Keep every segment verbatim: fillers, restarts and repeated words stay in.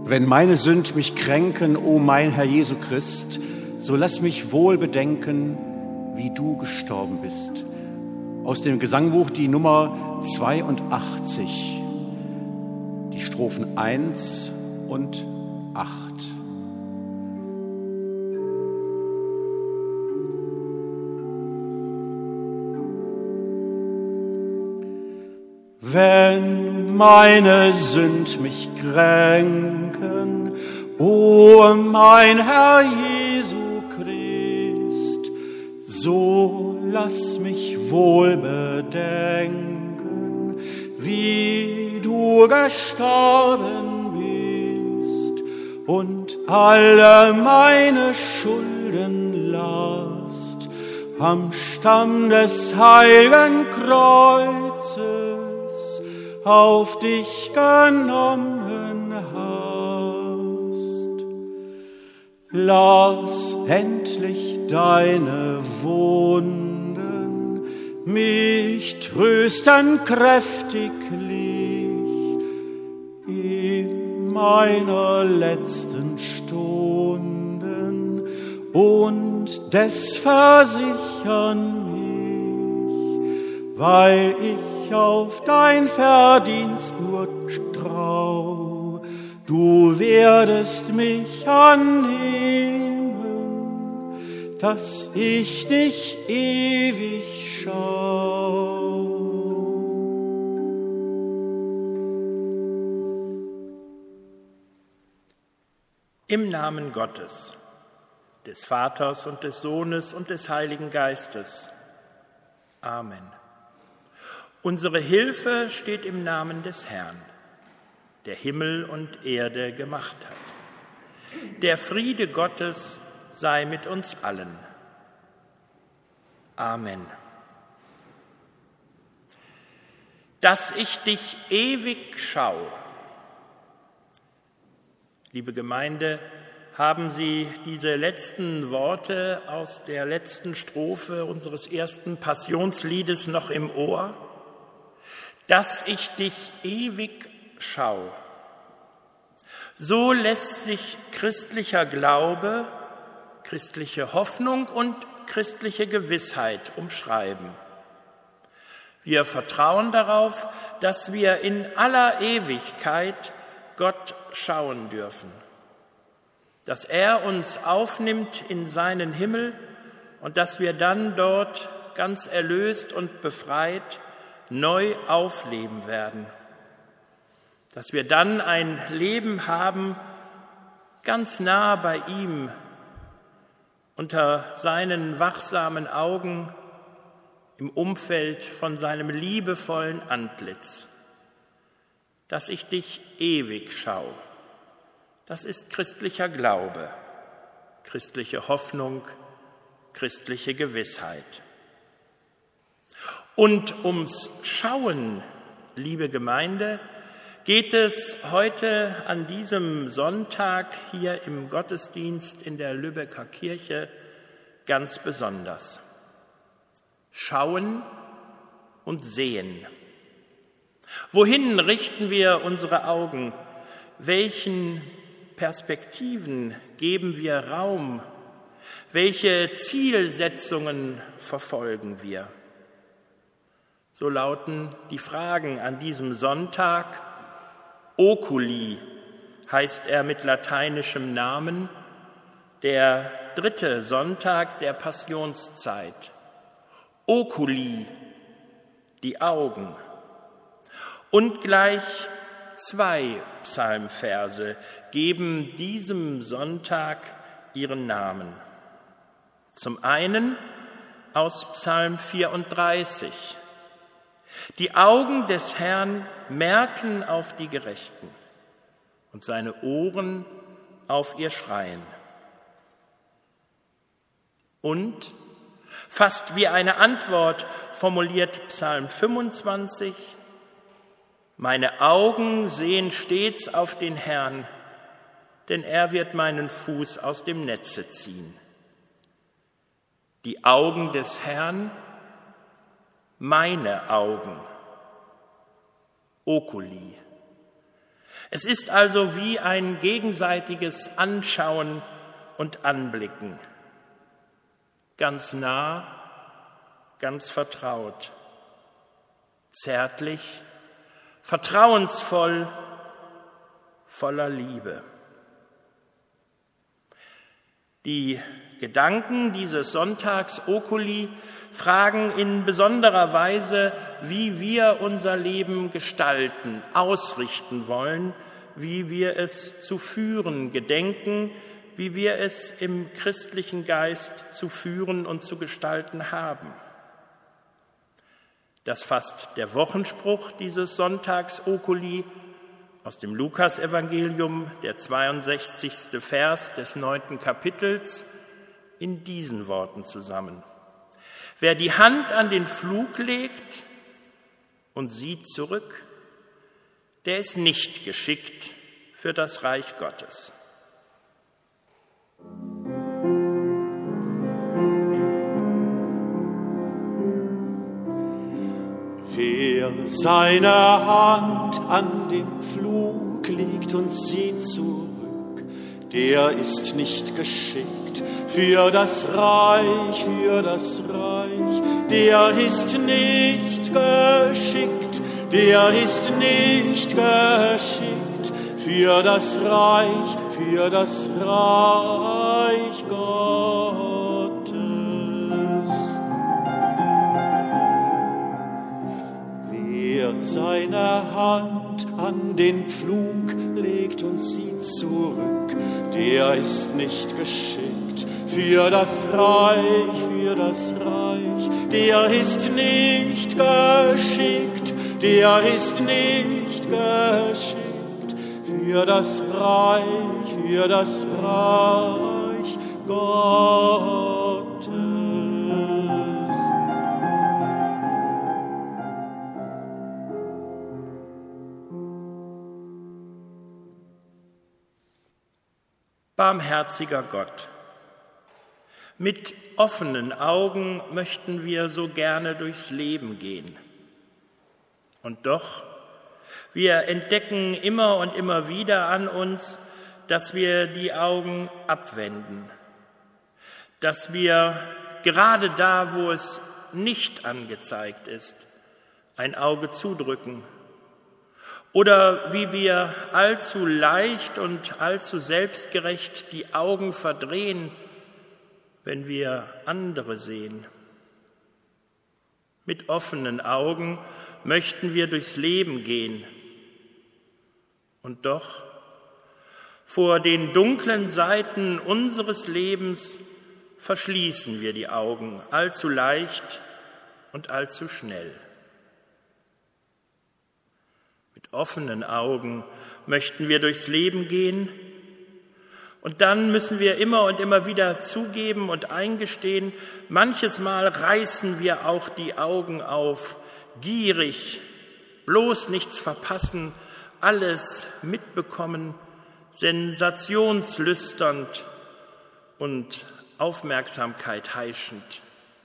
Wenn meine Sünd mich kränken, o mein Herr Jesu Christ, so lass mich wohl bedenken, wie du gestorben bist. Aus dem Gesangbuch die Nummer zweiundachtzig, die Strophen eins und acht. Wenn meine Sünd mich kränken, o mein Herr Jesu Christ, so lass mich wohl bedenken, wie du gestorben bist und alle meine Schuldenlast am Stamm des heiligen Kreuzes auf dich genommen hast. Lass endlich deine Wunden mich trösten kräftiglich in meiner letzten Stunden und des versichern mich, weil ich auf dein Verdienst nur trau, du werdest mich annehmen, dass ich dich ewig schau. Im Namen Gottes, des Vaters und des Sohnes und des Heiligen Geistes. Amen. Unsere Hilfe steht im Namen des Herrn, der Himmel und Erde gemacht hat. Der Friede Gottes sei mit uns allen. Amen. Dass ich dich ewig schau. Liebe Gemeinde, haben Sie diese letzten Worte aus der letzten Strophe unseres ersten Passionsliedes noch im Ohr? Dass ich dich ewig schau. So lässt sich christlicher Glaube, christliche Hoffnung und christliche Gewissheit umschreiben. Wir vertrauen darauf, dass wir in aller Ewigkeit Gott schauen dürfen, dass er uns aufnimmt in seinen Himmel und dass wir dann dort ganz erlöst und befreit neu aufleben werden, dass wir dann ein Leben haben, ganz nah bei ihm, unter seinen wachsamen Augen, im Umfeld von seinem liebevollen Antlitz. Dass ich dich ewig schau, das ist christlicher Glaube, christliche Hoffnung, christliche Gewissheit. Und ums Schauen, liebe Gemeinde, geht es heute an diesem Sonntag hier im Gottesdienst in der Lübecker Kirche ganz besonders. Schauen und sehen. Wohin richten wir unsere Augen? Welchen Perspektiven geben wir Raum? Welche Zielsetzungen verfolgen wir? So lauten die Fragen an diesem Sonntag. Oculi heißt er mit lateinischem Namen, der dritte Sonntag der Passionszeit. Oculi, die Augen. Und gleich zwei Psalmverse geben diesem Sonntag ihren Namen. Zum einen aus Psalm vierunddreißig. Die Augen des Herrn merken auf die Gerechten und seine Ohren auf ihr Schreien. Und fast wie eine Antwort formuliert Psalm fünfundzwanzig: Meine Augen sehen stets auf den Herrn, denn er wird meinen Fuß aus dem Netze ziehen. Die Augen des Herrn, meine Augen, Oculi. Es ist also wie ein gegenseitiges Anschauen und Anblicken. Ganz nah, ganz vertraut, zärtlich, vertrauensvoll, voller Liebe. Die Gedanken dieses Sonntags Oculi fragen in besonderer Weise, wie wir unser Leben gestalten, ausrichten wollen, wie wir es zu führen gedenken, wie wir es im christlichen Geist zu führen und zu gestalten haben. Das fasst der Wochenspruch dieses Sonntags Oculi aus dem Lukasevangelium, der zweiundsechzigste Vers des neunten Kapitels, in diesen Worten zusammen. Wer die Hand an den Pflug legt und sieht zurück, der ist nicht geschickt für das Reich Gottes. Wer seine Hand an den Pflug legt und sieht zurück, der ist nicht geschickt für das Reich, für das Reich. Der ist nicht geschickt, der ist nicht geschickt für das Reich, für das Reich Gottes. Wer seine Hand an den Pflug legt und sieht zurück, der ist nicht geschickt für das Reich, für das Reich. Der ist nicht geschickt, der ist nicht geschickt für das Reich, für das Reich Gottes. Barmherziger Gott, mit offenen Augen möchten wir so gerne durchs Leben gehen. Und doch, wir entdecken immer und immer wieder an uns, dass wir die Augen abwenden, dass wir gerade da, wo es nicht angezeigt ist, ein Auge zudrücken. Oder wie wir allzu leicht und allzu selbstgerecht die Augen verdrehen, wenn wir andere sehen. Mit offenen Augen möchten wir durchs Leben gehen. Und doch, vor den dunklen Seiten unseres Lebens verschließen wir die Augen allzu leicht und allzu schnell. Mit offenen Augen möchten wir durchs Leben gehen und dann müssen wir immer und immer wieder zugeben und eingestehen, manches Mal reißen wir auch die Augen auf, gierig, bloß nichts verpassen, alles mitbekommen, sensationslüsternd und Aufmerksamkeit heischend.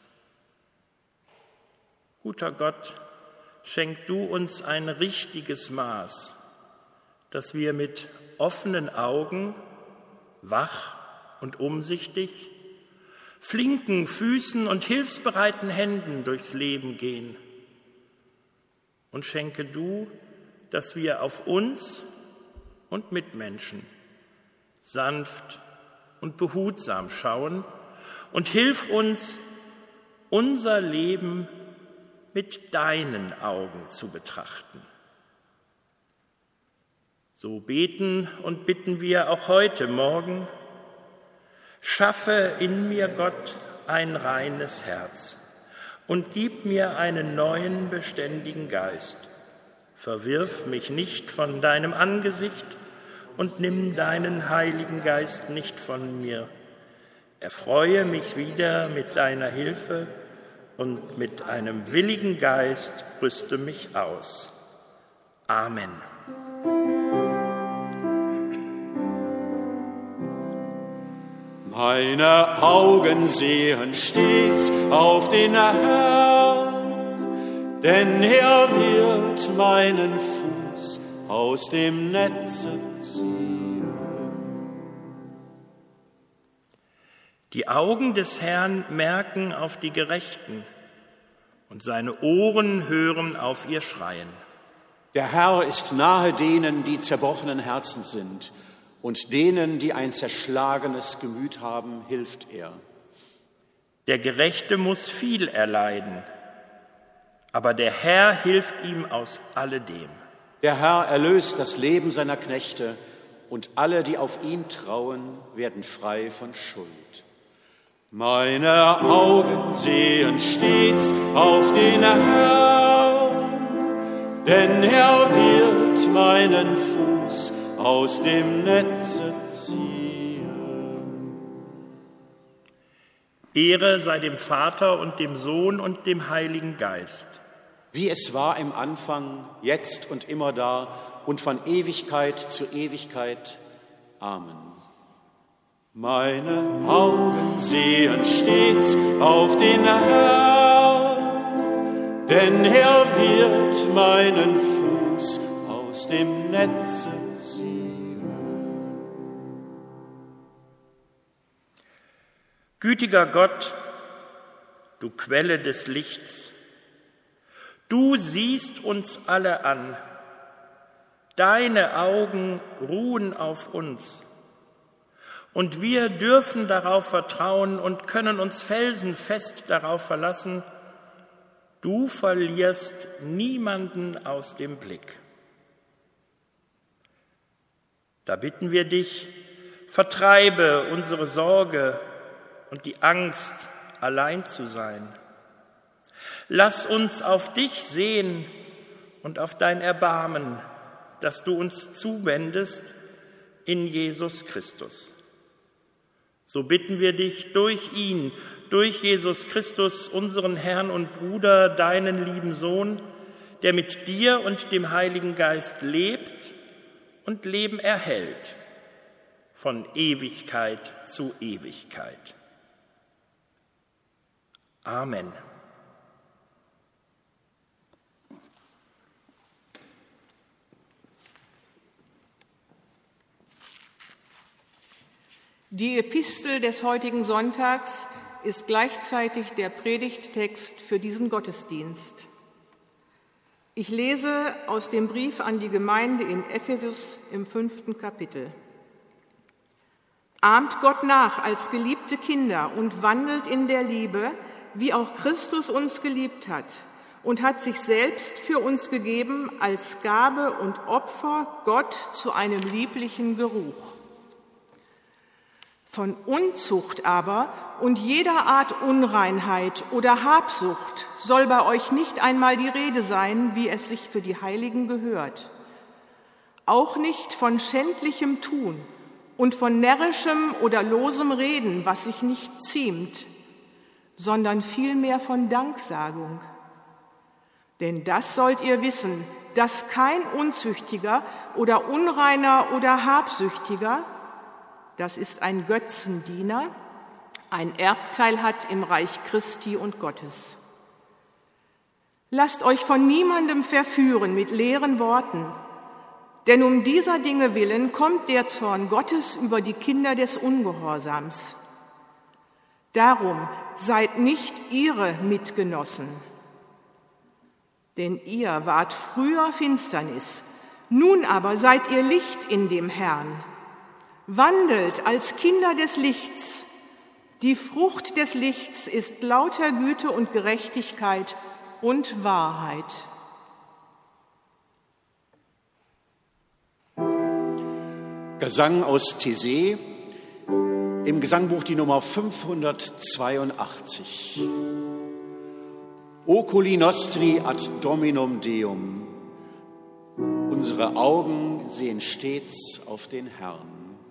Guter Gott, schenk du uns ein richtiges Maß, dass wir mit offenen Augen, wach und umsichtig, flinken Füßen und hilfsbereiten Händen durchs Leben gehen. Und schenke du, dass wir auf uns und Mitmenschen sanft und behutsam schauen und hilf uns, unser Leben mit deinen Augen zu betrachten. So beten und bitten wir auch heute Morgen: Schaffe in mir, Gott, ein reines Herz und gib mir einen neuen, beständigen Geist. Verwirf mich nicht von deinem Angesicht und nimm deinen Heiligen Geist nicht von mir. Erfreue mich wieder mit deiner Hilfe und mit einem willigen Geist rüste mich aus. Amen. Meine Augen sehen stets auf den Herrn, denn er wird meinen Fuß aus dem Netze ziehe. Die Augen des Herrn merken auf die Gerechten, und seine Ohren hören auf ihr Schreien. Der Herr ist nahe denen, die zerbrochenen Herzen sind, und denen, die ein zerschlagenes Gemüt haben, hilft er. Der Gerechte muss viel erleiden, aber der Herr hilft ihm aus alledem. Der Herr erlöst das Leben seiner Knechte, und alle, die auf ihn trauen, werden frei von Schuld. Meine Augen sehen stets auf den Herrn, denn er wird meinen Fuß aus dem Netze ziehen. Ehre sei dem Vater und dem Sohn und dem Heiligen Geist. Wie es war im Anfang, jetzt und immer da und von Ewigkeit zu Ewigkeit. Amen. Meine Augen sehen stets auf den Herrn, denn er wird meinen Fuß aus dem Netze ziehen. Gütiger Gott, du Quelle des Lichts, du siehst uns alle an. Deine Augen ruhen auf uns. Und wir dürfen darauf vertrauen und können uns felsenfest darauf verlassen, du verlierst niemanden aus dem Blick. Da bitten wir dich, vertreibe unsere Sorge und die Angst, allein zu sein. Lass uns auf dich sehen und auf dein Erbarmen, das du uns zuwendest in Jesus Christus. So bitten wir dich durch ihn, durch Jesus Christus, unseren Herrn und Bruder, deinen lieben Sohn, der mit dir und dem Heiligen Geist lebt und Leben erhält, von Ewigkeit zu Ewigkeit. Amen. Die Epistel des heutigen Sonntags ist gleichzeitig der Predigttext für diesen Gottesdienst. Ich lese aus dem Brief an die Gemeinde in Ephesus im fünften Kapitel. Ahmt Gott nach als geliebte Kinder und wandelt in der Liebe, wie auch Christus uns geliebt hat und hat sich selbst für uns gegeben als Gabe und Opfer Gott zu einem lieblichen Geruch. Von Unzucht aber und jeder Art Unreinheit oder Habsucht soll bei euch nicht einmal die Rede sein, wie es sich für die Heiligen gehört. Auch nicht von schändlichem Tun und von närrischem oder losem Reden, was sich nicht ziemt, sondern vielmehr von Danksagung. Denn das sollt ihr wissen, dass kein Unzüchtiger oder Unreiner oder Habsüchtiger, das ist ein Götzendiener, ein Erbteil hat im Reich Christi und Gottes. Lasst euch von niemandem verführen mit leeren Worten, denn um dieser Dinge willen kommt der Zorn Gottes über die Kinder des Ungehorsams. Darum seid nicht ihre Mitgenossen, denn ihr wart früher Finsternis, nun aber seid ihr Licht in dem Herrn. Wandelt als Kinder des Lichts. Die Frucht des Lichts ist lauter Güte und Gerechtigkeit und Wahrheit. Gesang aus Taizé, im Gesangbuch die Nummer fünfhundertzweiundachtzig. Oculi nostri ad Dominum Deum. Unsere Augen sehen stets auf den Herrn.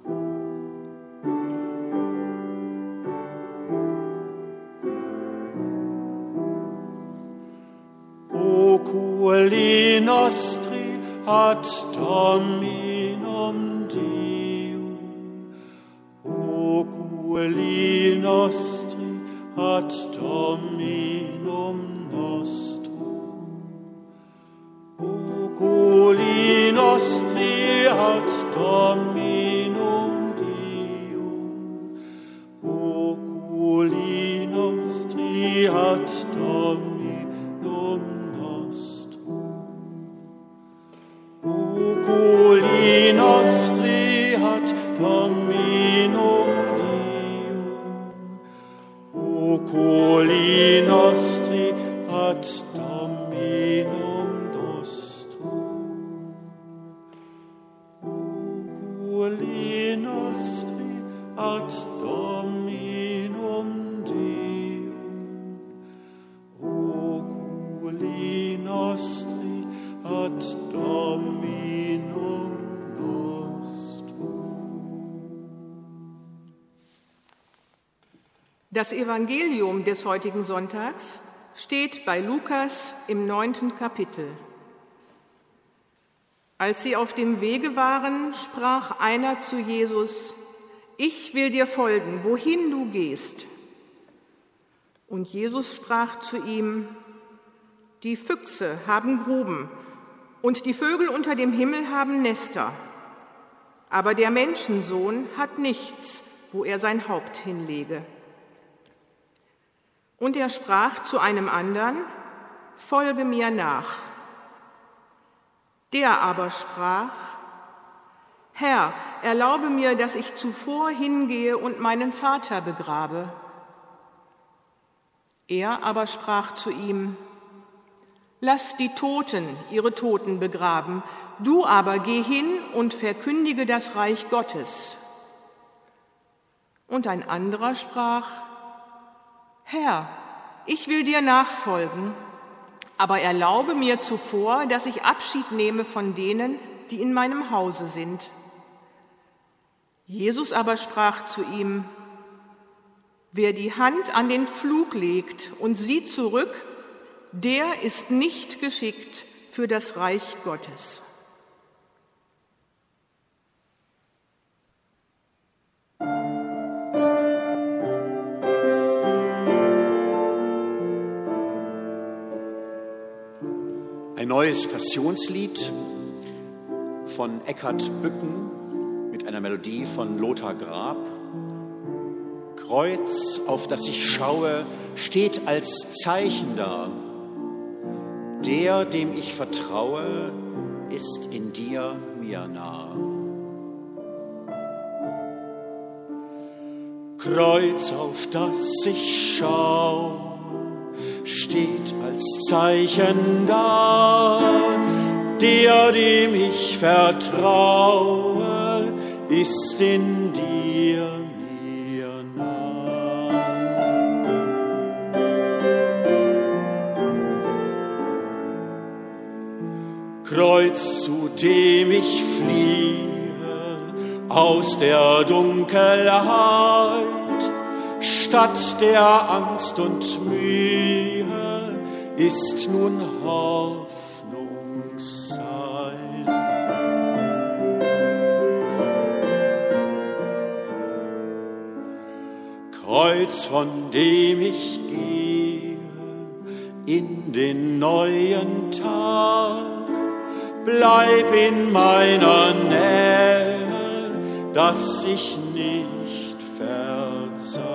Oculi nostri ad Dominum Deum. Oculi nostri ad Dominum nostrum. Oculi nostri nostri ad Dominum Deum, oculi nostri ad Dominum nostrum, oculi nostri ad Dominum Deum, oculi nostri ad Dominum nostrum, oculi nostri ad Dominum Deum, oculi nostri ad Dominum nostrum. Das Evangelium des heutigen Sonntags steht bei Lukas im neunten Kapitel. Als sie auf dem Wege waren, sprach einer zu Jesus: Ich will dir folgen, wohin du gehst. Und Jesus sprach zu ihm: Die Füchse haben Gruben und die Vögel unter dem Himmel haben Nester, aber der Menschensohn hat nichts, wo er sein Haupt hinlege. Und er sprach zu einem anderen: Folge mir nach. Der aber sprach: Herr, erlaube mir, dass ich zuvor hingehe und meinen Vater begrabe. Er aber sprach zu ihm: Lass die Toten ihre Toten begraben, du aber geh hin und verkündige das Reich Gottes. Und ein anderer sprach: Herr, ich will dir nachfolgen, aber erlaube mir zuvor, dass ich Abschied nehme von denen, die in meinem Hause sind. Jesus aber sprach zu ihm: Wer die Hand an den Pflug legt und sieht zurück, der ist nicht geschickt für das Reich Gottes. Ein neues Passionslied von Eckhard Bücken mit einer Melodie von Lothar Grab. Kreuz, auf das ich schaue, steht als Zeichen da. Der, dem ich vertraue, ist in dir mir nah. Kreuz, auf das ich schaue, steht als Zeichen da. Der, dem ich vertraue, ist in dir mir nah. Kreuz, zu dem ich fliehe aus der Dunkelheit, statt der Angst und Mühe ist nun Hoffnungszeit. Kreuz, von dem ich gehe in den neuen Tag, bleib in meiner Nähe, dass ich nicht versag.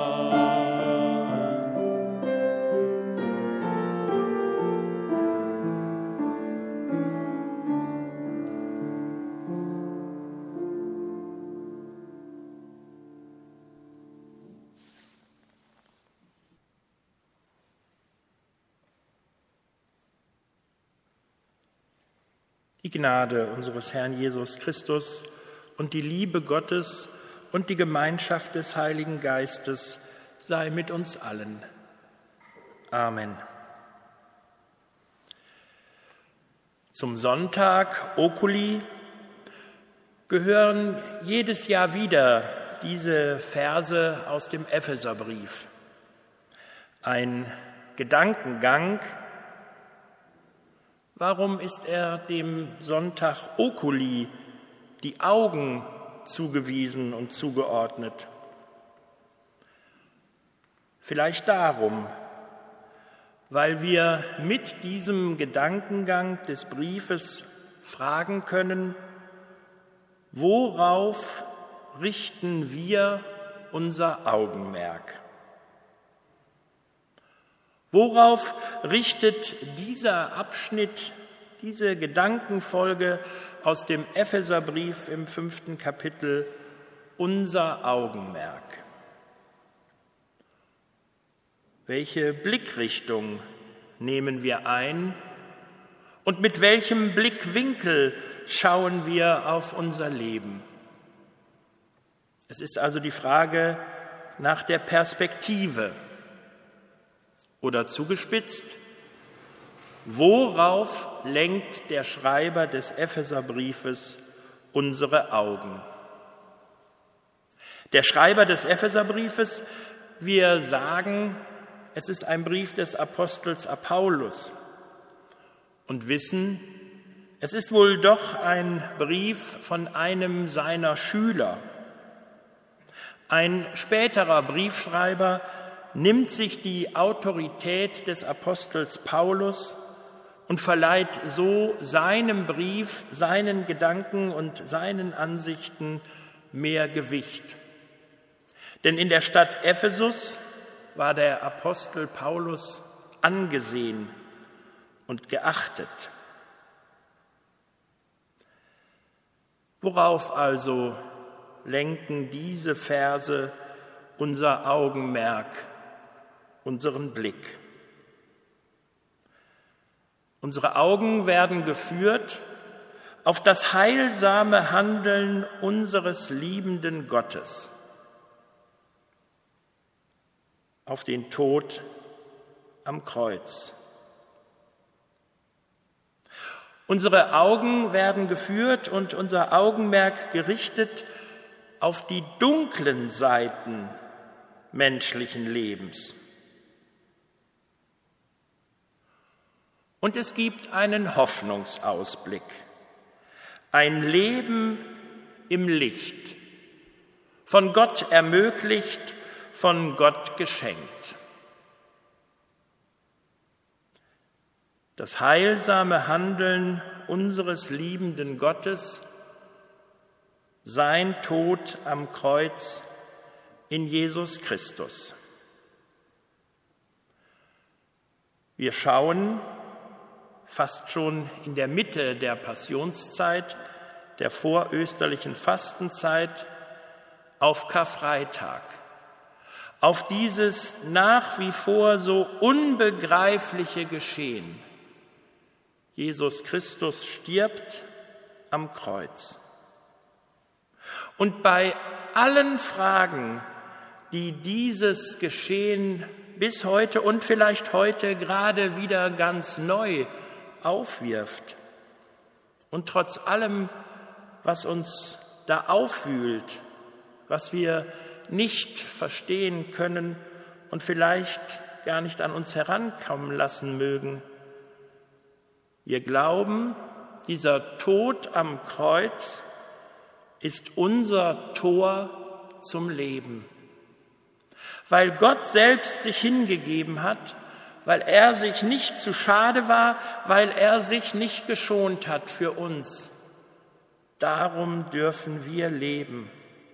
Die Gnade unseres Herrn Jesus Christus und die Liebe Gottes und die Gemeinschaft des Heiligen Geistes sei mit uns allen. Amen. Zum Sonntag Oculi gehören jedes Jahr wieder diese Verse aus dem Epheserbrief. Ein Gedankengang. Warum ist er dem Sonntag Oculi, die Augen, zugewiesen und zugeordnet? Vielleicht darum, weil wir mit diesem Gedankengang des Briefes fragen können, worauf richten wir unser Augenmerk? Worauf richtet dieser Abschnitt, diese Gedankenfolge aus dem Epheserbrief im fünften Kapitel unser Augenmerk? Welche Blickrichtung nehmen wir ein und mit welchem Blickwinkel schauen wir auf unser Leben? Es ist also die Frage nach der Perspektive. Oder zugespitzt, worauf lenkt der Schreiber des Epheserbriefes unsere Augen? Der Schreiber des Epheserbriefes, wir sagen, es ist ein Brief des Apostels Paulus und wissen, es ist wohl doch ein Brief von einem seiner Schüler. Ein späterer Briefschreiber nimmt sich die Autorität des Apostels Paulus und verleiht so seinem Brief, seinen Gedanken und seinen Ansichten mehr Gewicht. Denn in der Stadt Ephesus war der Apostel Paulus angesehen und geachtet. Worauf also lenken diese Verse unser Augenmerk, unseren Blick? Unsere Augen werden geführt auf das heilsame Handeln unseres liebenden Gottes, auf den Tod am Kreuz. Unsere Augen werden geführt und unser Augenmerk gerichtet auf die dunklen Seiten menschlichen Lebens. Und es gibt einen Hoffnungsausblick, ein Leben im Licht, von Gott ermöglicht, von Gott geschenkt. Das heilsame Handeln unseres liebenden Gottes, sein Tod am Kreuz in Jesus Christus. Wir schauen fast schon in der Mitte der Passionszeit, der vorösterlichen Fastenzeit, auf Karfreitag, auf dieses nach wie vor so unbegreifliche Geschehen. Jesus Christus stirbt am Kreuz. Und bei allen Fragen, die dieses Geschehen bis heute und vielleicht heute gerade wieder ganz neu aufwirft, und trotz allem, was uns da aufwühlt, was wir nicht verstehen können und vielleicht gar nicht an uns herankommen lassen mögen, wir glauben, dieser Tod am Kreuz ist unser Tor zum Leben, weil Gott selbst sich hingegeben hat, weil er sich nicht zu schade war, weil er sich nicht geschont hat für uns. Darum dürfen wir leben.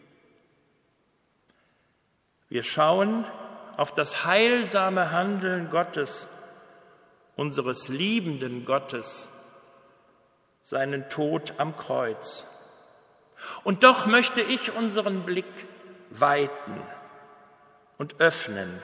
Wir schauen auf das heilsame Handeln Gottes, unseres liebenden Gottes, seinen Tod am Kreuz. Und doch möchte ich unseren Blick weiten und öffnen.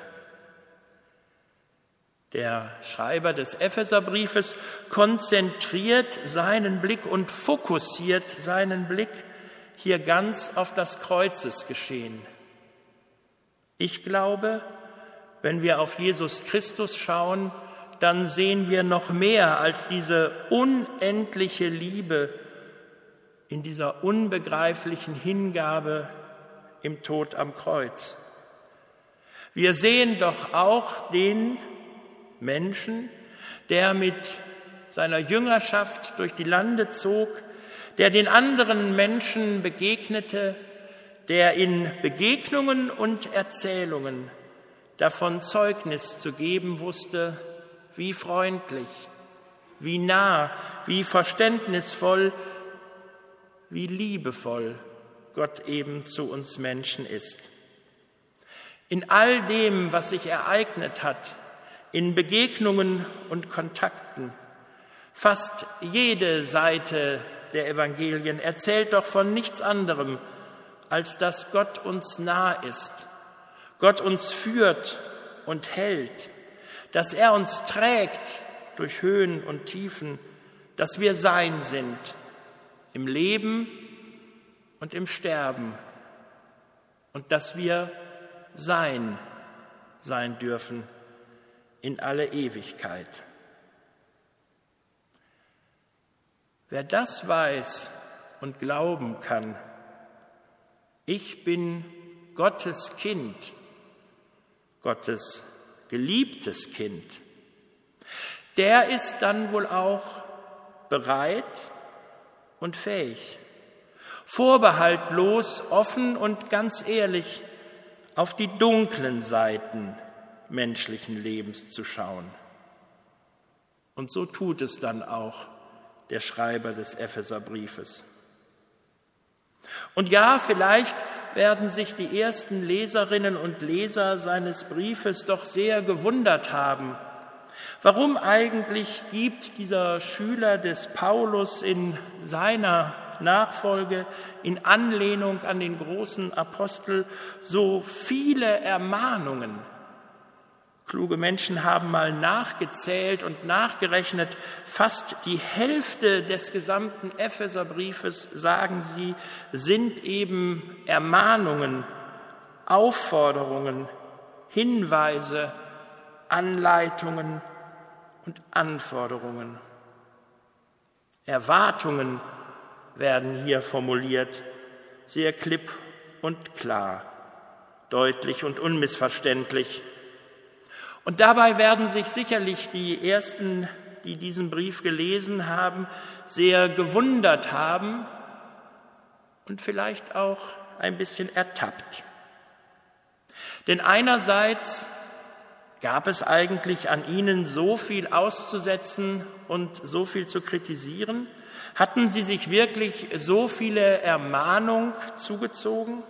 Der Schreiber des Epheserbriefes konzentriert seinen Blick und fokussiert seinen Blick hier ganz auf das Kreuzesgeschehen. Ich glaube, wenn wir auf Jesus Christus schauen, dann sehen wir noch mehr als diese unendliche Liebe in dieser unbegreiflichen Hingabe im Tod am Kreuz. Wir sehen doch auch den Menschen, der mit seiner Jüngerschaft durch die Lande zog, der den anderen Menschen begegnete, der in Begegnungen und Erzählungen davon Zeugnis zu geben wusste, wie freundlich, wie nah, wie verständnisvoll, wie liebevoll Gott eben zu uns Menschen ist. In all dem, was sich ereignet hat, in Begegnungen und Kontakten, fast jede Seite der Evangelien erzählt doch von nichts anderem, als dass Gott uns nah ist, Gott uns führt und hält, dass er uns trägt durch Höhen und Tiefen, dass wir sein sind, im Leben und im Sterben und dass wir sein sein dürfen in alle Ewigkeit. Wer das weiß und glauben kann, ich bin Gottes Kind, Gottes geliebtes Kind, der ist dann wohl auch bereit und fähig, vorbehaltlos, offen und ganz ehrlich auf die dunklen Seiten menschlichen Lebens zu schauen. Und so tut es dann auch der Schreiber des Epheserbriefes. Und ja, vielleicht werden sich die ersten Leserinnen und Leser seines Briefes doch sehr gewundert haben. Warum eigentlich gibt dieser Schüler des Paulus in seiner Nachfolge in Anlehnung an den großen Apostel so viele Ermahnungen? Kluge Menschen haben mal nachgezählt und nachgerechnet, fast die Hälfte des gesamten Epheserbriefes, sagen sie, sind eben Ermahnungen, Aufforderungen, Hinweise, Anleitungen und Anforderungen. Erwartungen werden hier formuliert, sehr klipp und klar, deutlich und unmissverständlich. Und dabei werden sich sicherlich die Ersten, die diesen Brief gelesen haben, sehr gewundert haben und vielleicht auch ein bisschen ertappt. Denn einerseits gab es eigentlich an ihnen so viel auszusetzen und so viel zu kritisieren? Hatten sie sich wirklich so viele Ermahnungen zugezogen?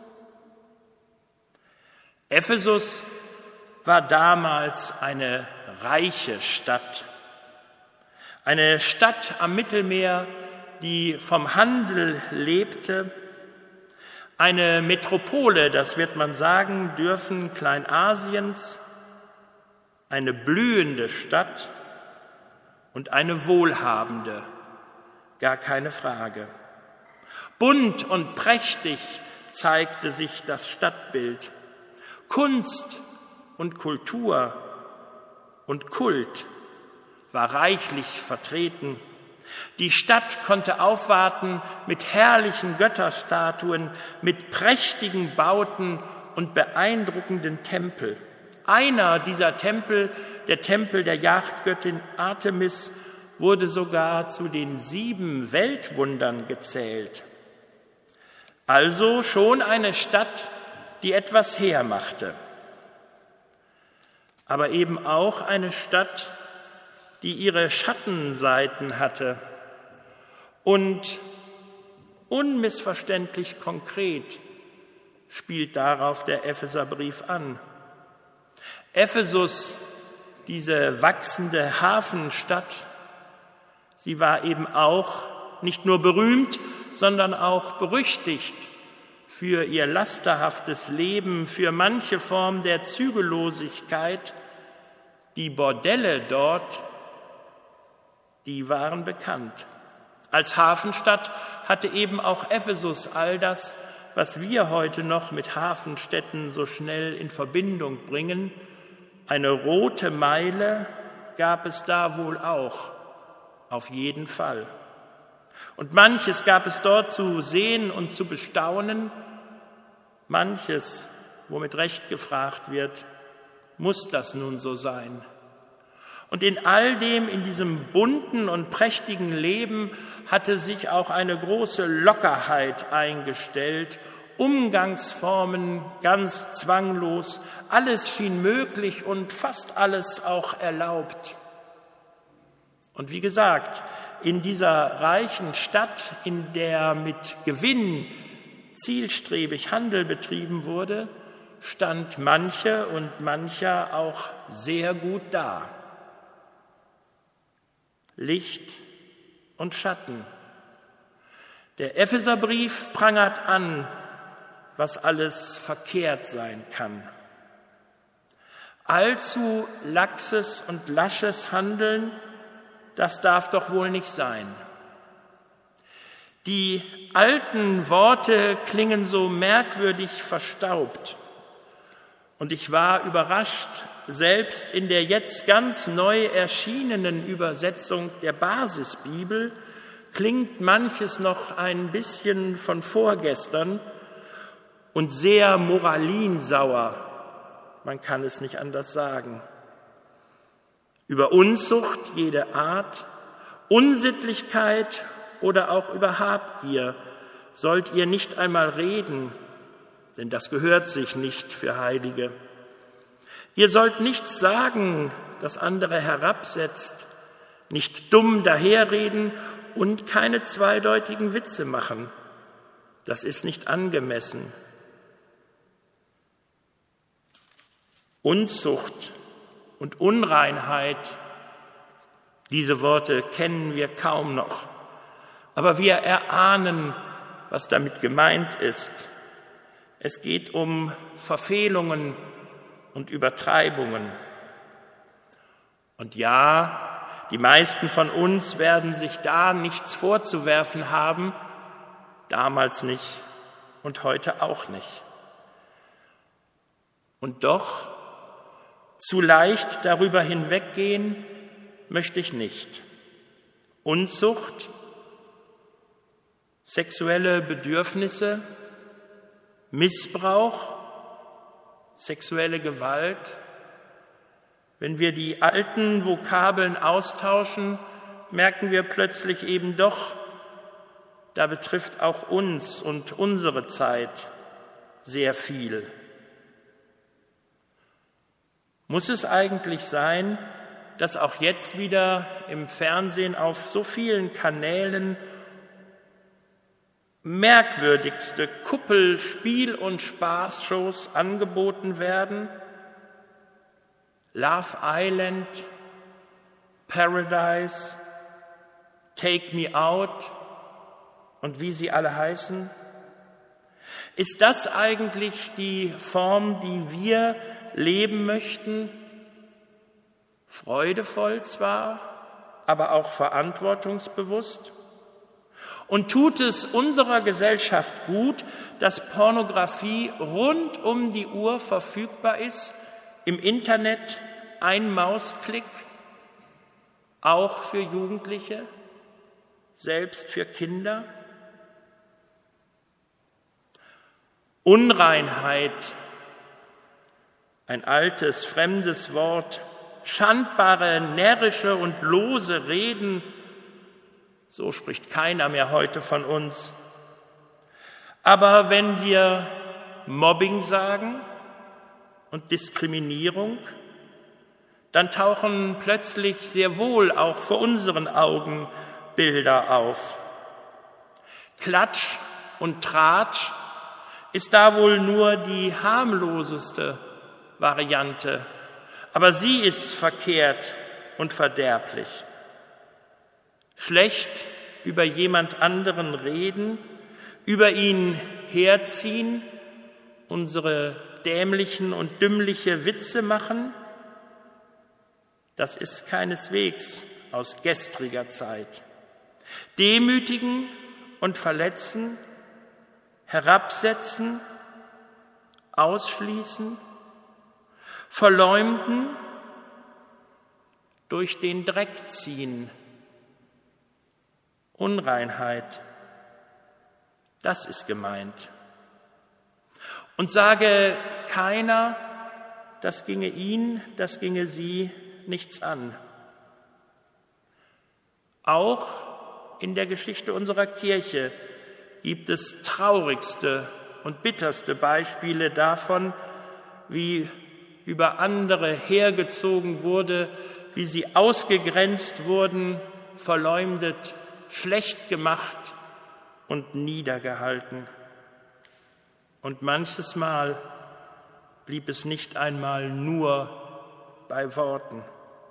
Ephesus war damals eine reiche Stadt. Eine Stadt am Mittelmeer, die vom Handel lebte. Eine Metropole, das wird man sagen dürfen, Kleinasiens. Eine blühende Stadt und eine wohlhabende, gar keine Frage. Bunt und prächtig zeigte sich das Stadtbild. Kunst und Kultur und Kult war reichlich vertreten. Die Stadt konnte aufwarten mit herrlichen Götterstatuen, mit prächtigen Bauten und beeindruckenden Tempeln. Einer dieser Tempel, der Tempel der Jagdgöttin Artemis, wurde sogar zu den sieben Weltwundern gezählt. Also schon eine Stadt, die etwas hermachte. Aber eben auch eine Stadt, die ihre Schattenseiten hatte und unmissverständlich konkret spielt darauf der Epheserbrief an. Ephesus, diese wachsende Hafenstadt, sie war eben auch nicht nur berühmt, sondern auch berüchtigt für ihr lasterhaftes Leben, für manche Form der Zügellosigkeit. Die Bordelle dort, die waren bekannt. Als Hafenstadt hatte eben auch Ephesus all das, was wir heute noch mit Hafenstädten so schnell in Verbindung bringen. Eine rote Meile gab es da wohl auch, auf jeden Fall. Und manches gab es dort zu sehen und zu bestaunen, manches, wo mit Recht gefragt wird, muss das nun so sein? Und in all dem, in diesem bunten und prächtigen Leben hatte sich auch eine große Lockerheit eingestellt, Umgangsformen ganz zwanglos, alles schien möglich und fast alles auch erlaubt. Und wie gesagt, in dieser reichen Stadt, in der mit Gewinn zielstrebig Handel betrieben wurde, stand manche und mancher auch sehr gut da. Licht und Schatten. Der Epheserbrief prangert an, was alles verkehrt sein kann. Allzu laxes und lasches Handeln, das darf doch wohl nicht sein. Die alten Worte klingen so merkwürdig verstaubt. Und ich war überrascht, selbst in der jetzt ganz neu erschienenen Übersetzung der Basisbibel klingt manches noch ein bisschen von vorgestern und sehr moralinsauer. Man kann es nicht anders sagen. Über Unzucht jede Art, Unsittlichkeit oder auch über Habgier sollt ihr nicht einmal reden, denn das gehört sich nicht für Heilige. Ihr sollt nichts sagen, das andere herabsetzt, nicht dumm daherreden und keine zweideutigen Witze machen. Das ist nicht angemessen. Unzucht und Unreinheit, diese Worte kennen wir kaum noch, aber wir erahnen, was damit gemeint ist. Es geht um Verfehlungen und Übertreibungen. Und ja, die meisten von uns werden sich da nichts vorzuwerfen haben, damals nicht und heute auch nicht. Und doch, zu leicht darüber hinweggehen möchte ich nicht. Unzucht, sexuelle Bedürfnisse, Missbrauch, sexuelle Gewalt. Wenn wir die alten Vokabeln austauschen, merken wir plötzlich eben doch, da betrifft auch uns und unsere Zeit sehr viel. Muss es eigentlich sein, dass auch jetzt wieder im Fernsehen auf so vielen Kanälen merkwürdigste Kuppel-, Spiel- und Spaßshows angeboten werden? Love Island, Paradise, Take Me Out und wie sie alle heißen? Ist das eigentlich die Form, die wir leben möchten? Freudevoll zwar, aber auch verantwortungsbewusst? Und tut es unserer Gesellschaft gut, dass Pornografie rund um die Uhr verfügbar ist, im Internet ein Mausklick, auch für Jugendliche, selbst für Kinder? Unreinheit, ein altes, fremdes Wort, schandbare, närrische und lose Reden, so spricht keiner mehr heute von uns. Aber wenn wir Mobbing sagen und Diskriminierung, dann tauchen plötzlich sehr wohl auch vor unseren Augen Bilder auf. Klatsch und Tratsch ist da wohl nur die harmloseste Variante, aber sie ist verkehrt und verderblich. Schlecht über jemand anderen reden, über ihn herziehen, unsere dämlichen und dümmliche Witze machen, das ist keineswegs aus gestriger Zeit. Demütigen und verletzen, herabsetzen, ausschließen, verleumden, durch den Dreck ziehen, Unreinheit, das ist gemeint. Und sage keiner, das ginge ihn, das ginge sie nichts an. Auch in der Geschichte unserer Kirche gibt es traurigste und bitterste Beispiele davon, wie über andere hergezogen wurde, wie sie ausgegrenzt wurden, verleumdet, schlecht gemacht und niedergehalten. Und manches Mal blieb es nicht einmal nur bei Worten.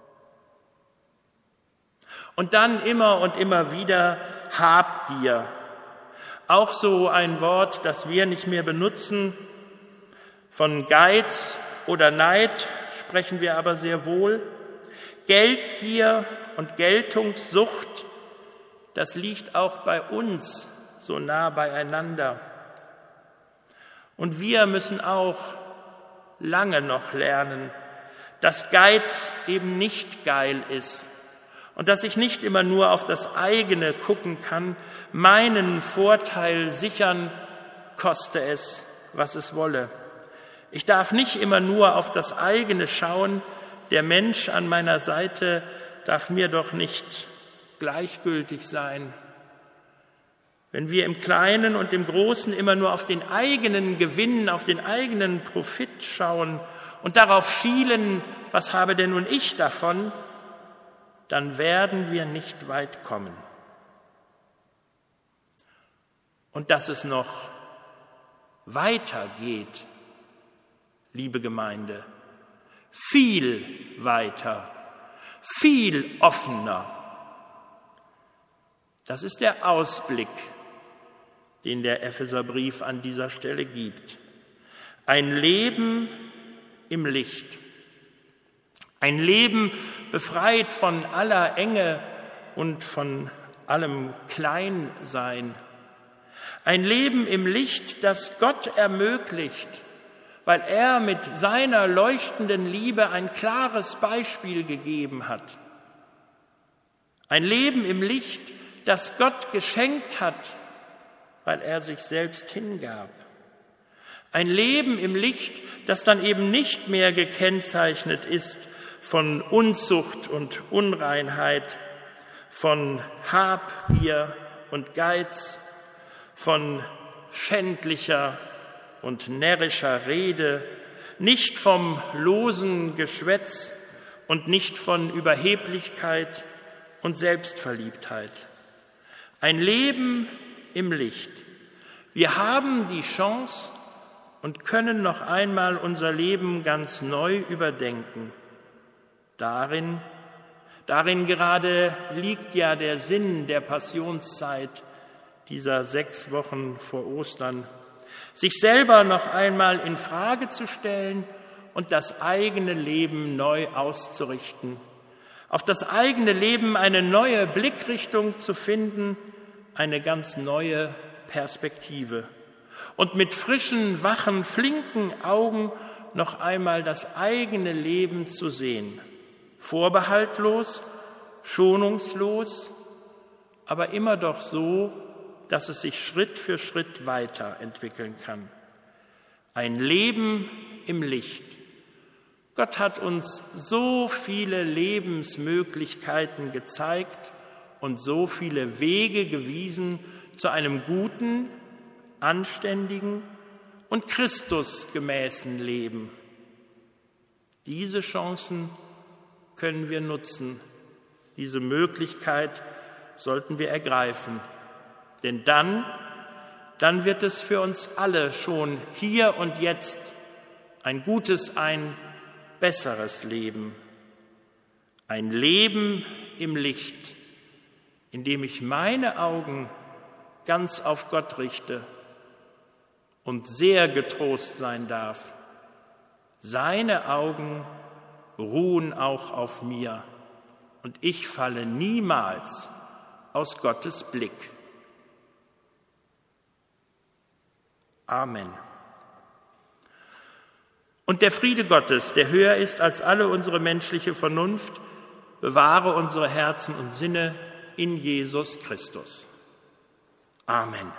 Und dann immer und immer wieder Habgier. Auch so ein Wort, das wir nicht mehr benutzen. Von Geiz oder Neid sprechen wir aber sehr wohl. Geldgier und Geltungssucht, das liegt auch bei uns so nah beieinander. Und wir müssen auch lange noch lernen, dass Geiz eben nicht geil ist und dass ich nicht immer nur auf das eigene gucken kann, meinen Vorteil sichern, koste es, was es wolle. Ich darf nicht immer nur auf das eigene schauen, der Mensch an meiner Seite darf mir doch nicht gleichgültig sein. Wenn wir im Kleinen und im Großen immer nur auf den eigenen Gewinn, auf den eigenen Profit schauen und darauf schielen, was habe denn nun ich davon, dann werden wir nicht weit kommen. Und dass es noch weitergeht, liebe Gemeinde, viel weiter, viel offener. Das ist der Ausblick, den der Epheserbrief an dieser Stelle gibt. Ein Leben im Licht. Ein Leben befreit von aller Enge und von allem Kleinsein. Ein Leben im Licht, das Gott ermöglicht, weil er mit seiner leuchtenden Liebe ein klares Beispiel gegeben hat. Ein Leben im Licht, das Gott geschenkt hat, weil er sich selbst hingab. Ein Leben im Licht, das dann eben nicht mehr gekennzeichnet ist von Unzucht und Unreinheit, von Habgier und Geiz, von schändlicher und närrischer Rede, nicht vom losen Geschwätz und nicht von Überheblichkeit und Selbstverliebtheit. Ein Leben im Licht. Wir haben die Chance und können noch einmal unser Leben ganz neu überdenken. Darin, darin gerade liegt ja der Sinn der Passionszeit dieser sechs Wochen vor Ostern. Sich selber noch einmal in Frage zu stellen und das eigene Leben neu auszurichten, auf das eigene Leben eine neue Blickrichtung zu finden, eine ganz neue Perspektive und mit frischen, wachen, flinken Augen noch einmal das eigene Leben zu sehen, vorbehaltlos, schonungslos, aber immer doch so, dass es sich Schritt für Schritt weiterentwickeln kann. Ein Leben im Licht. Gott hat uns so viele Lebensmöglichkeiten gezeigt und so viele Wege gewiesen zu einem guten, anständigen und Christusgemäßen Leben. Diese Chancen können wir nutzen. Diese Möglichkeit sollten wir ergreifen. Denn dann, dann wird es für uns alle schon hier und jetzt ein gutes, ein besseres Leben. Ein Leben im Licht, in dem ich meine Augen ganz auf Gott richte und sehr getrost sein darf. Seine Augen ruhen auch auf mir und ich falle niemals aus Gottes Blick. Amen. Und der Friede Gottes, der höher ist als alle unsere menschliche Vernunft, bewahre unsere Herzen und Sinne in Jesus Christus. Amen.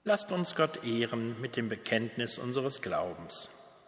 Lasst uns Gott ehren mit dem Bekenntnis unseres Glaubens.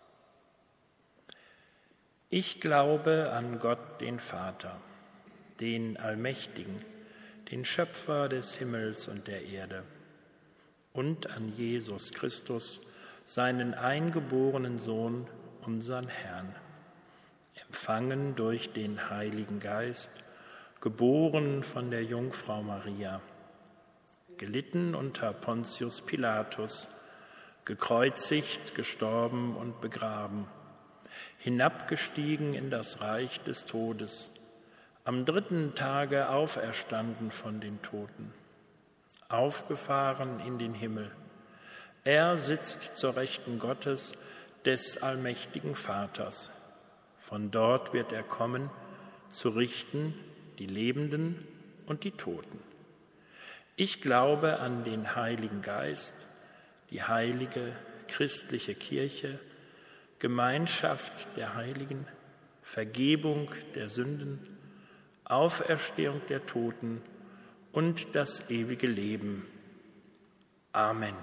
Ich glaube an Gott, den Vater, den Allmächtigen, den Schöpfer des Himmels und der Erde, und an Jesus Christus, seinen eingeborenen Sohn, unseren Herrn, empfangen durch den Heiligen Geist, geboren von der Jungfrau Maria, gelitten unter Pontius Pilatus, gekreuzigt, gestorben und begraben, hinabgestiegen in das Reich des Todes, am dritten Tage auferstanden von den Toten, aufgefahren in den Himmel. Er sitzt zur Rechten Gottes, des allmächtigen Vaters. Von dort wird er kommen, zu richten die Lebenden und die Toten. Ich glaube an den Heiligen Geist, die heilige christliche Kirche, Gemeinschaft der Heiligen, Vergebung der Sünden, Auferstehung der Toten und das ewige Leben. Amen.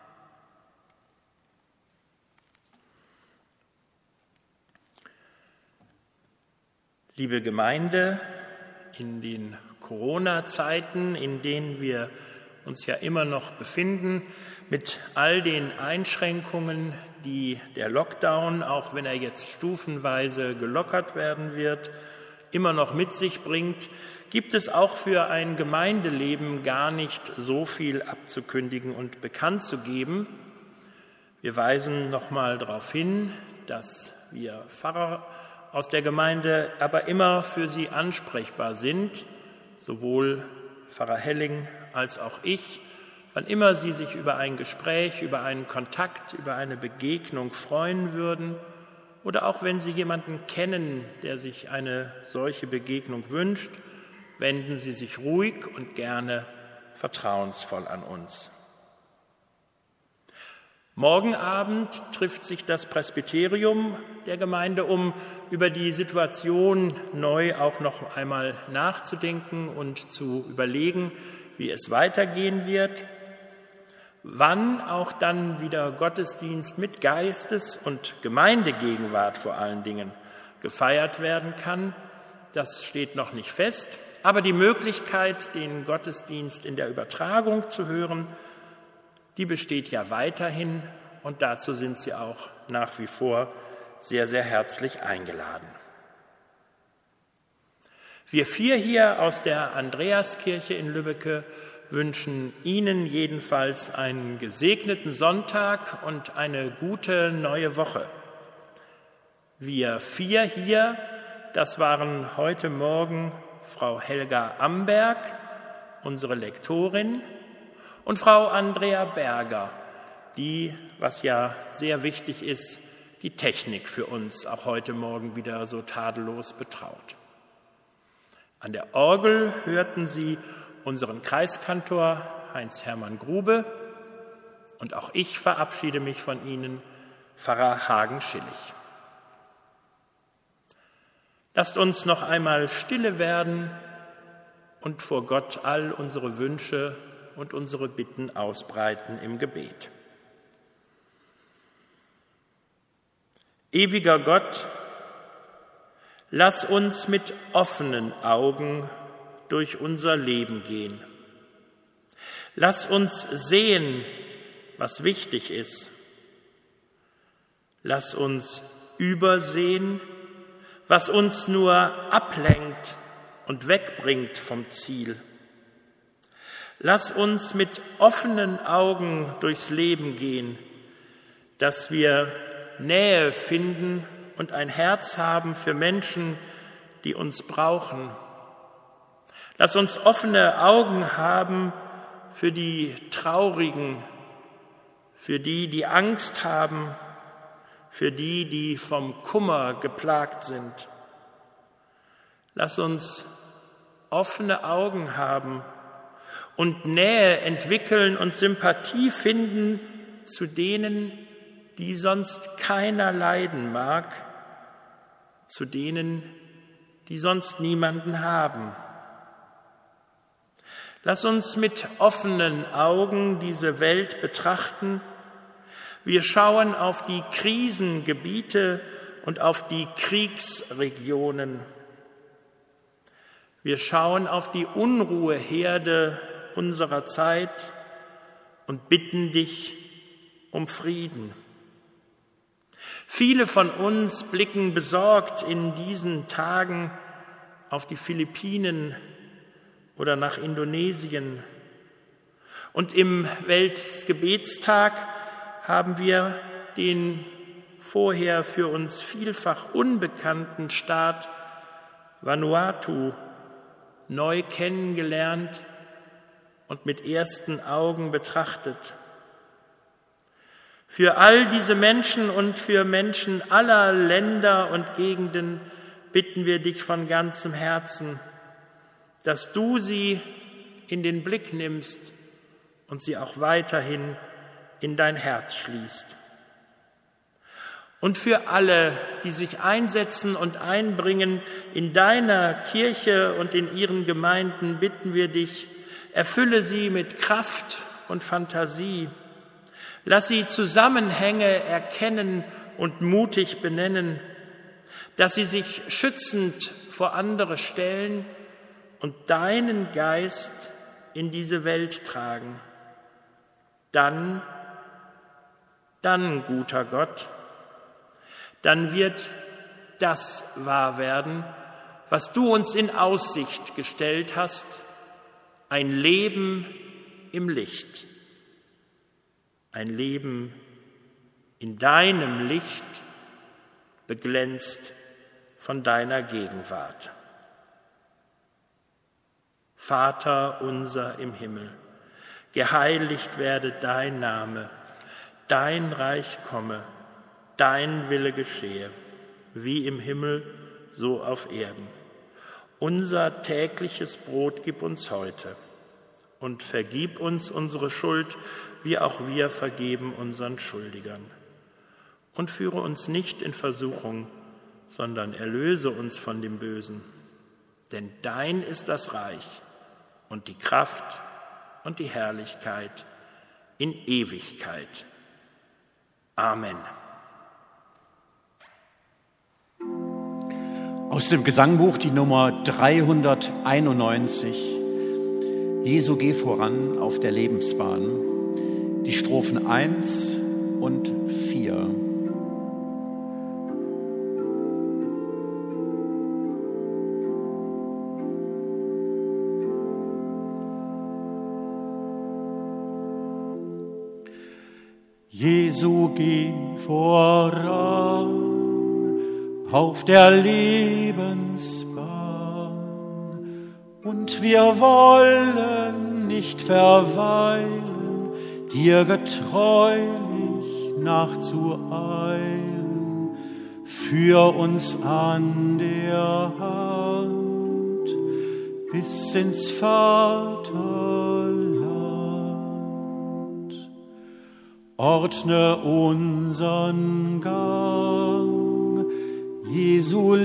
Liebe Gemeinde, in den Corona-Zeiten, in denen wir uns ja immer noch befinden, mit all den Einschränkungen, die der Lockdown, auch wenn er jetzt stufenweise gelockert werden wird, immer noch mit sich bringt, gibt es auch für ein Gemeindeleben gar nicht so viel abzukündigen und bekannt zu geben. Wir weisen nochmal darauf hin, dass wir Pfarrer aus der Gemeinde aber immer für Sie ansprechbar sind, sowohl Pfarrer Helling als auch ich, wann immer Sie sich über ein Gespräch, über einen Kontakt, über eine Begegnung freuen würden oder auch wenn Sie jemanden kennen, der sich eine solche Begegnung wünscht, wenden Sie sich ruhig und gerne vertrauensvoll an uns. Morgen Abend trifft sich das Presbyterium der Gemeinde, um über die Situation neu auch noch einmal nachzudenken und zu überlegen, wie es weitergehen wird, wann auch dann wieder Gottesdienst mit Geistes- und Gemeindegegenwart vor allen Dingen gefeiert werden kann. Das steht noch nicht fest, aber die Möglichkeit, den Gottesdienst in der Übertragung zu hören, die besteht ja weiterhin und dazu sind Sie auch nach wie vor sehr, sehr herzlich eingeladen. Wir vier hier aus der Andreaskirche in Lübbecke wünschen Ihnen jedenfalls einen gesegneten Sonntag und eine gute neue Woche. Wir vier hier, das waren heute Morgen Frau Helga Amberg, unsere Lektorin, und Frau Andrea Berger, die, was ja sehr wichtig ist, die Technik für uns auch heute Morgen wieder so tadellos betraut. An der Orgel hörten Sie unseren Kreiskantor Heinz-Hermann Grube und auch ich verabschiede mich von Ihnen, Pfarrer Hagen-Schillig. Lasst uns noch einmal stille werden und vor Gott all unsere Wünsche und unsere Bitten ausbreiten im Gebet. Ewiger Gott, lass uns mit offenen Augen durch unser Leben gehen. Lass uns sehen, was wichtig ist. Lass uns übersehen, was uns nur ablenkt und wegbringt vom Ziel. Lass uns mit offenen Augen durchs Leben gehen, dass wir Nähe finden und ein Herz haben für Menschen, die uns brauchen. Lass uns offene Augen haben für die Traurigen, für die, die Angst haben, für die, die vom Kummer geplagt sind. Lass uns offene Augen haben und Nähe entwickeln und Sympathie finden zu denen, die sonst keiner leiden mag, zu denen, die sonst niemanden haben. Lass uns mit offenen Augen diese Welt betrachten. Wir schauen auf die Krisengebiete und auf die Kriegsregionen. Wir schauen auf die Unruheherde unserer Zeit und bitten dich um Frieden. Viele von uns blicken besorgt in diesen Tagen auf die Philippinen oder nach Indonesien. Und im Weltgebetstag haben wir den vorher für uns vielfach unbekannten Staat Vanuatu neu kennengelernt und mit ersten Augen betrachtet. Für all diese Menschen und für Menschen aller Länder und Gegenden bitten wir dich von ganzem Herzen, dass du sie in den Blick nimmst und sie auch weiterhin in dein Herz schließt. Und für alle, die sich einsetzen und einbringen in deiner Kirche und in ihren Gemeinden, bitten wir dich, erfülle sie mit Kraft und Fantasie. Lass sie Zusammenhänge erkennen und mutig benennen, dass sie sich schützend vor andere stellen und deinen Geist in diese Welt tragen. Dann, dann, guter Gott, dann wird das wahr werden, was du uns in Aussicht gestellt hast, ein Leben im Licht, ein Leben in deinem Licht, beglänzt von deiner Gegenwart. Vater unser im Himmel, geheiligt werde dein Name, dein Reich komme, dein Wille geschehe, wie im Himmel, so auf Erden. Unser tägliches Brot gib uns heute und vergib uns unsere Schuld, wie auch wir vergeben unseren Schuldigern. Und führe uns nicht in Versuchung, sondern erlöse uns von dem Bösen. Denn dein ist das Reich und die Kraft und die Herrlichkeit in Ewigkeit. Amen. Aus dem Gesangbuch die Nummer dreihunderteinundneunzig. Jesu, geh voran auf der Lebensbahn. Die Strophen eins und vier. Jesu, geh voran auf der Lebensbahn, und wir wollen nicht verweilen, dir getreulich nachzueilen. Führ uns an der Hand bis ins Vaterland. Ordne unseren Gang Jesu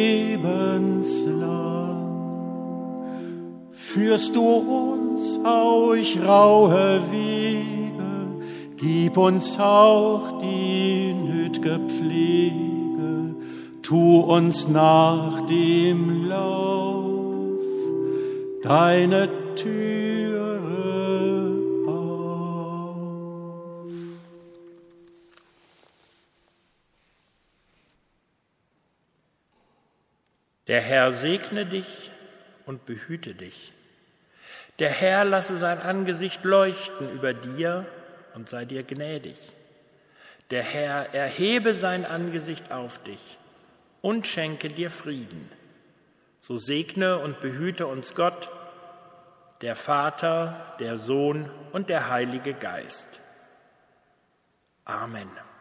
lebenslang. Führst du uns durch raue Wege, gib uns auch die nöt'ge Pflege, tu uns nach dem Lauf deine Türe auf. Der Herr segne dich und behüte dich. Der Herr lasse sein Angesicht leuchten über dir und sei dir gnädig. Der Herr erhebe sein Angesicht auf dich und schenke dir Frieden. So segne und behüte uns Gott, der Vater, der Sohn und der Heilige Geist. Amen.